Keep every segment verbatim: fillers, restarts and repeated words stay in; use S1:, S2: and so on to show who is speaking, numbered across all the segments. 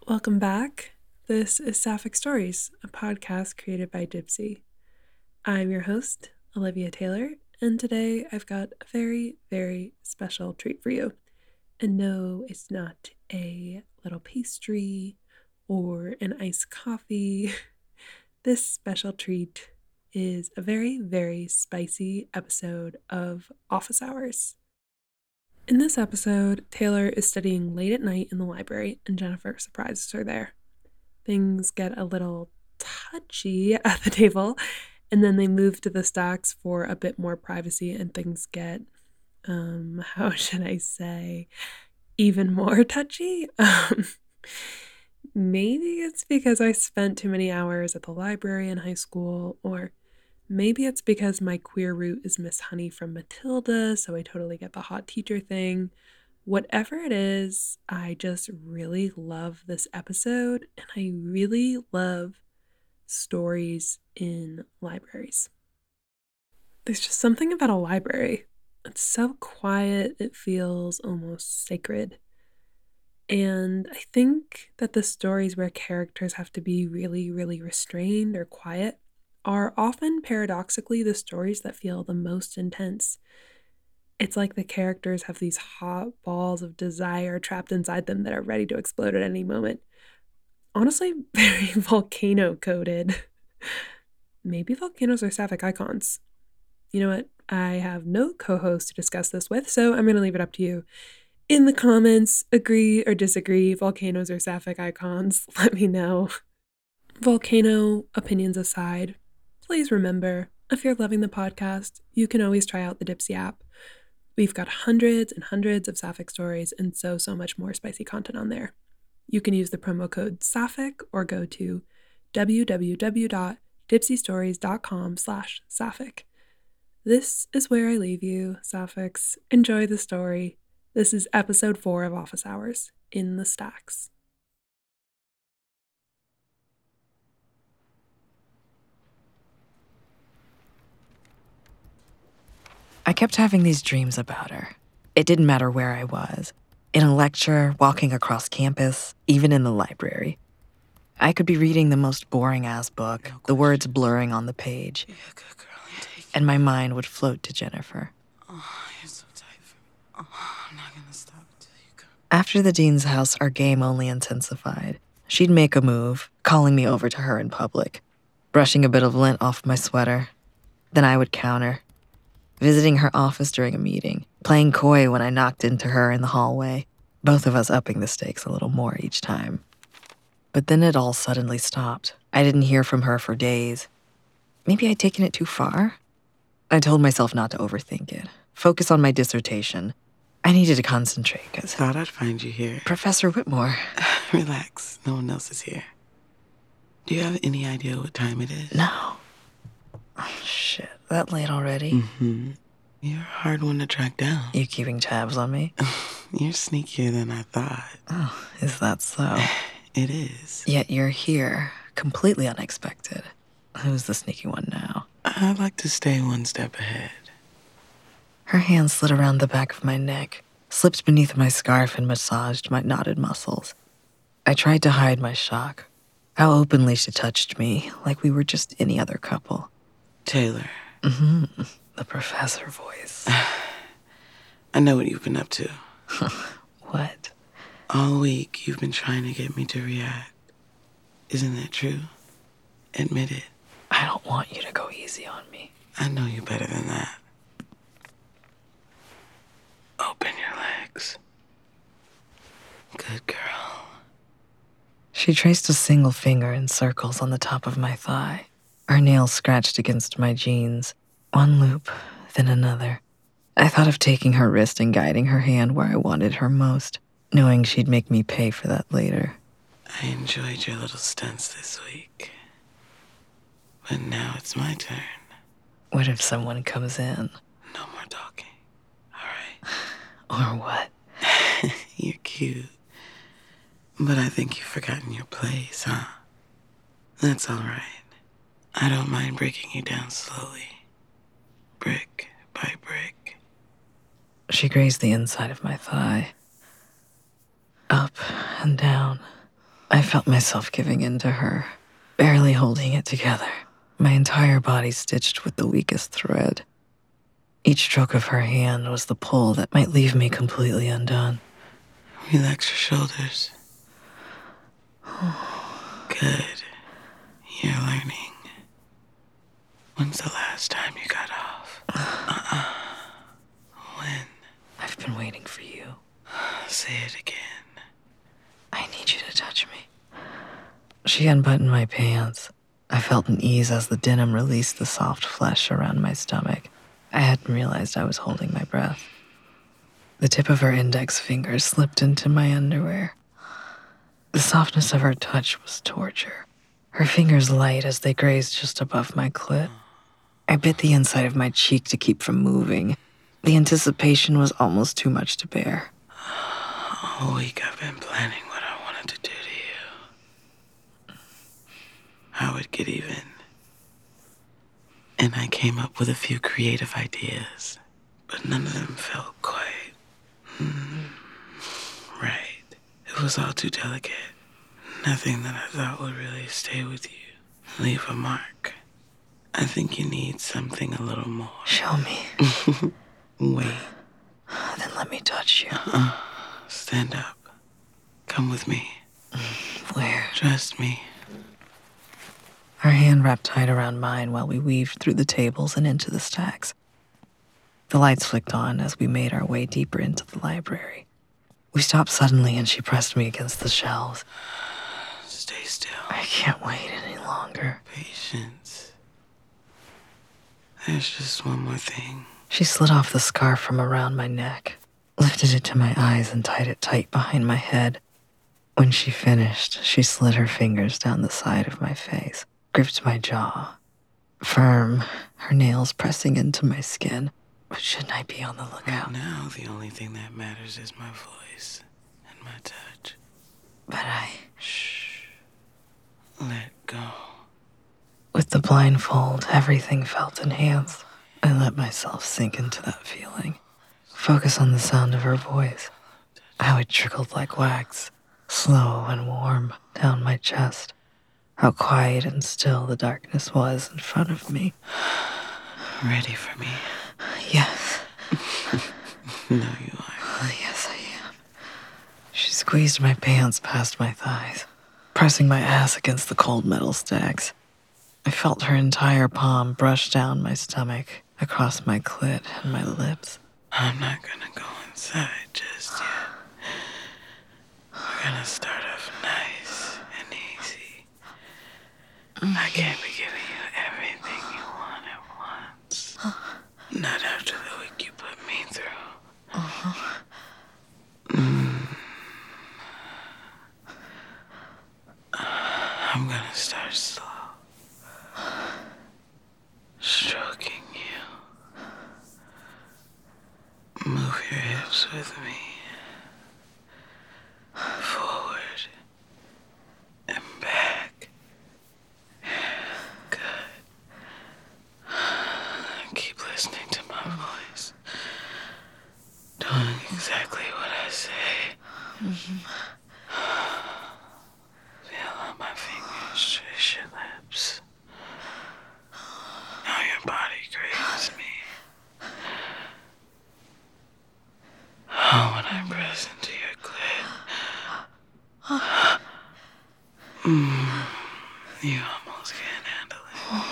S1: Welcome back. This is Sapphic Stories, a podcast created by Dipsy. I'm your host, Olivia Taylor, and today I've got a very, very special treat for you. And no, it's not a little pastry or an iced coffee. This special treat is a very, very spicy episode of Office Hours. In this episode, Taylor is studying late at night in the library, and Jennifer surprises her there. Things get a little touchy at the table, and then they move to the stacks for a bit more privacy, and things get, um, how should I say, even more touchy? Um, maybe it's because I spent too many hours at the library in high school, or maybe it's because my queer root is Miss Honey from Matilda, so I totally get the hot teacher thing. Whatever it is, I just really love this episode, and I really love stories in libraries. There's just something about a library. It's so quiet, it feels almost sacred. And I think that the stories where characters have to be really, really restrained or quiet are often paradoxically the stories that feel the most intense. It's like the characters have these hot balls of desire trapped inside them that are ready to explode at any moment. Honestly, very volcano-coded. Maybe volcanoes are sapphic icons. You know what? I have no co-host to discuss this with, so I'm going to leave it up to you. In the comments, agree or disagree, volcanoes are sapphic icons. Let me know. Volcano opinions aside, please remember, if you're loving the podcast, you can always try out the Dipsy app. We've got hundreds and hundreds of Sapphic stories and so, so much more spicy content on there. You can use the promo code Sapphic or go to www.dipsystories.com slash Sapphic. This is where I leave you, Sapphics. Enjoy the story. This is episode four of Office Hours, In the Stacks.
S2: I kept having these dreams about her. It didn't matter where I was. In a lecture, walking across campus, even in the library. I could be reading the most boring-ass book, the words blurring on the page.
S3: Yeah, good girl.
S2: And my mind would float to Jennifer.
S3: Oh, you're so tight for me. Oh, I'm not gonna stop until you come.
S2: After the dean's house, our game only intensified. She'd make a move, calling me over to her in public, brushing a bit of lint off my sweater. Then I would counter. Visiting her office during a meeting, playing coy when I knocked into her in the hallway, both of us upping the stakes a little more each time. But then it all suddenly stopped. I didn't hear from her for days. Maybe I'd taken it too far? I told myself not to overthink it. Focus on my dissertation. I needed to concentrate, because
S3: Thought I'd find you here.
S2: Professor Whitmore.
S3: Relax, no one else is here. Do you have any idea what time it is?
S2: No. Oh, shit. That late already?
S3: Mm-hmm. You're a hard one to track down.
S2: You keeping tabs on me?
S3: You're sneakier than I thought.
S2: Oh, is that so?
S3: It is.
S2: Yet you're here, completely unexpected. Who's the sneaky one now?
S3: I like to stay one step ahead.
S2: Her hand slid around the back of my neck, slipped beneath my scarf and massaged my knotted muscles. I tried to hide my shock. How openly she touched me, like we were just any other couple.
S3: Taylor.
S2: Mm-hmm. The professor voice.
S3: I know what you've been up to.
S2: What?
S3: All week, you've been trying to get me to react. Isn't that true? Admit it.
S2: I don't want you to go easy on me.
S3: I know you better than that. Open your legs. Good girl.
S2: She traced a single finger in circles on the top of my thigh. Her nails scratched against my jeans. One loop, then another. I thought of taking her wrist and guiding her hand where I wanted her most, knowing she'd make me pay for that later.
S3: I enjoyed your little stunts this week. But now it's my turn.
S2: What if someone comes in?
S3: No more talking. All right?
S2: Or what?
S3: You're cute. But I think you've forgotten your place, huh? That's all right. I don't mind breaking you down slowly. Brick by brick.
S2: She grazed the inside of my thigh. Up and down, I felt myself giving in to her, barely holding it together, my entire body stitched with the weakest thread. Each stroke of her hand was the pull that might leave me completely undone.
S3: Relax your shoulders. Good. You're learning. When's the last time you got off? Uh-uh. When?
S2: I've been waiting for you.
S3: Say it again.
S2: I need you to touch me. She unbuttoned my pants. I felt an ease as the denim released the soft flesh around my stomach. I hadn't realized I was holding my breath. The tip of her index finger slipped into my underwear. The softness of her touch was torture. Her fingers light as they grazed just above my clit. I bit the inside of my cheek to keep from moving. The anticipation was almost too much to bear.
S3: All week I've been planning what I wanted to do to you. I would get even. And I came up with a few creative ideas, but none of them felt quite mm, right. It was all too delicate. Nothing that I thought would really stay with you, leave a mark. I think you need something a little more.
S2: Show me.
S3: Wait.
S2: Then let me touch you.
S3: Uh-uh. Stand up. Come with me.
S2: Where?
S3: Trust me.
S2: Her hand wrapped tight around mine while we weaved through the tables and into the stacks. The lights flicked on as we made our way deeper into the library. We stopped suddenly and she pressed me against the shelves.
S3: Stay still.
S2: I can't wait any longer.
S3: Patience. There's just one more thing.
S2: She slid off the scarf from around my neck, lifted it to my eyes and tied it tight behind my head. When she finished, she slid her fingers down the side of my face, gripped my jaw. Firm, her nails pressing into my skin. But shouldn't I be on the lookout?
S3: Right now, the only thing that matters is my voice and my touch.
S2: But I...
S3: Shh. Let go.
S2: With the blindfold, everything felt enhanced. I let myself sink into that feeling. Focus on the sound of her voice. How it trickled like wax, slow and warm, down my chest. How quiet and still the darkness was in front of me.
S3: Ready for me?
S2: Yes.
S3: No, you are.
S2: Yes, I am. She squeezed my pants past my thighs, pressing my ass against the cold metal stacks. I felt her entire palm brush down my stomach, across my clit and my lips.
S3: I'm not gonna go inside just yet. We're gonna start off nice and easy. I can't be giving you everything you want at once. Not after the week you put me through.
S2: Uh-huh.
S3: Mm. I'm gonna start slow. Stroking you. Move your hips with me. Forward and back. Good. Keep listening to my voice. Doing exactly what I say.
S2: Mm-hmm.
S3: Feel how my fingers trace your lips. How your body craves me. How when I press into your clit. Mm, you almost can't handle it.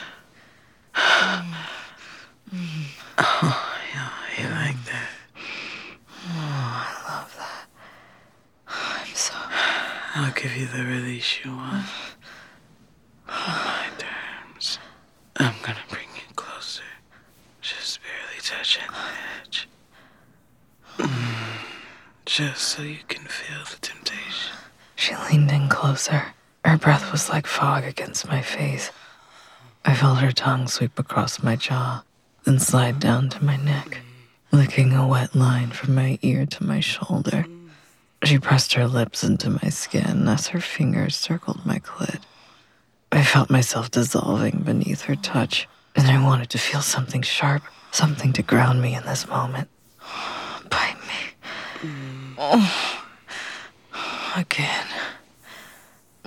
S3: Oh, yeah, you like that?
S2: Oh, I love that. I'm so...
S3: I'll give you the release you want. On my terms. I'm gonna bring you closer. Just barely touching the edge. Mm, just so you can feel the temptation.
S2: She leaned in closer. Her breath was like fog against my face. I felt her tongue sweep across my jaw, then slide down to my neck, licking a wet line from my ear to my shoulder. She pressed her lips into my skin as her fingers circled my clit. I felt myself dissolving beneath her touch, and I wanted to feel something sharp, something to ground me in this moment. Bite me. Oh. Again.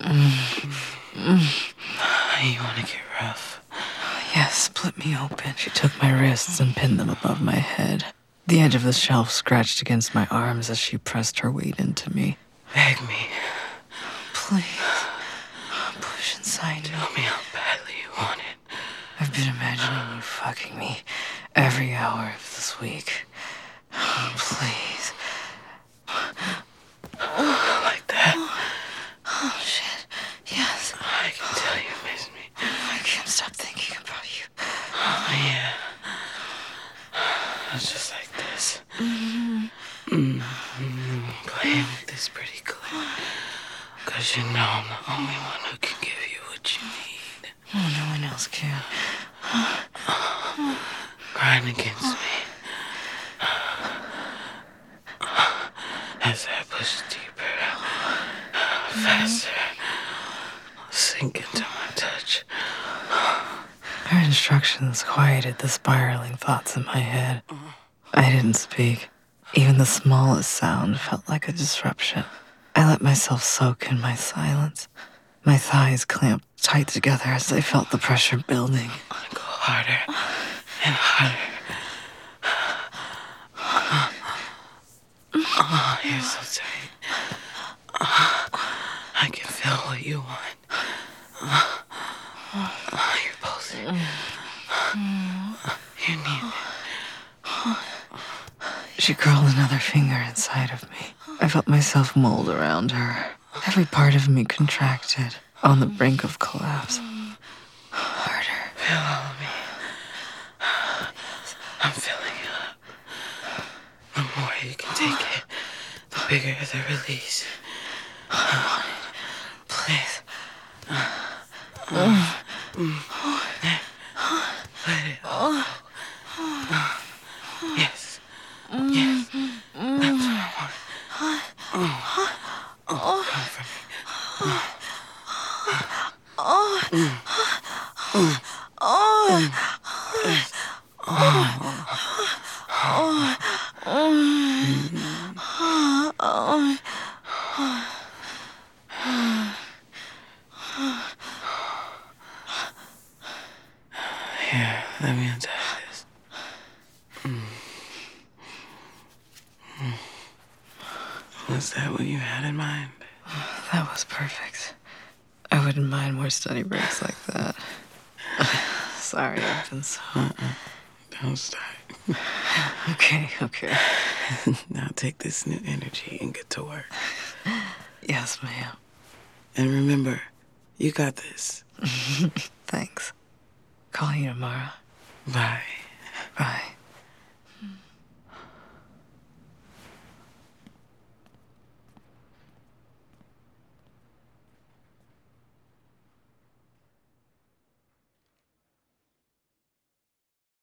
S3: You want to get rough?
S2: Yes, split me open. She took my wrists and pinned them above my head. The edge of the shelf scratched against my arms as she pressed her weight into me.
S3: Beg me.
S2: Please. Push inside me.
S3: Tell me how badly you want it.
S2: I've been imagining you fucking me every hour of this week. Please.
S3: Like that?
S2: Oh, shit. Yes.
S3: I can tell you miss me.
S2: I can't stop thinking about you.
S3: Oh, yeah. It's just like this. Mm-hmm. Mm-hmm. Playing with this pretty clip. Cause you know I'm the only one who can give you what you need.
S2: Oh, no one else can.
S3: Grind against me. As I push deeper, faster, sink into my touch.
S2: Her instructions quieted the spiraling thoughts in my head. I didn't speak. Even the smallest sound felt like a disruption. I let myself soak in my silence. My thighs clamped tight together as I felt the pressure building.
S3: Go harder and harder. Oh, you're so tight. Oh, I can feel what you want. Oh, oh, you're pulsing. You need it.
S2: She curled another finger inside of me. I felt myself mold around her. Every part of me contracted, on the brink of collapse. Harder.
S3: Feel all of me. I'm filling you up. The more you can take it, the bigger the release.
S2: I want it. Please.
S3: Mm. Mm. Let it all go. Yes. Yes. That's what I want. Oh. Oh, come for me. Mm. Mm. Mm. Here, let me untie this. Mm. Mm. Was that what you had in mind?
S2: That was perfect. I wouldn't mind more study breaks like that. Sorry, I've been so...
S3: Uh-uh. Don't start.
S2: Okay, okay.
S3: Now take this new energy and get to work.
S2: Yes, ma'am.
S3: And remember, you got this.
S2: Thanks. Call you tomorrow.
S3: Bye.
S2: Bye.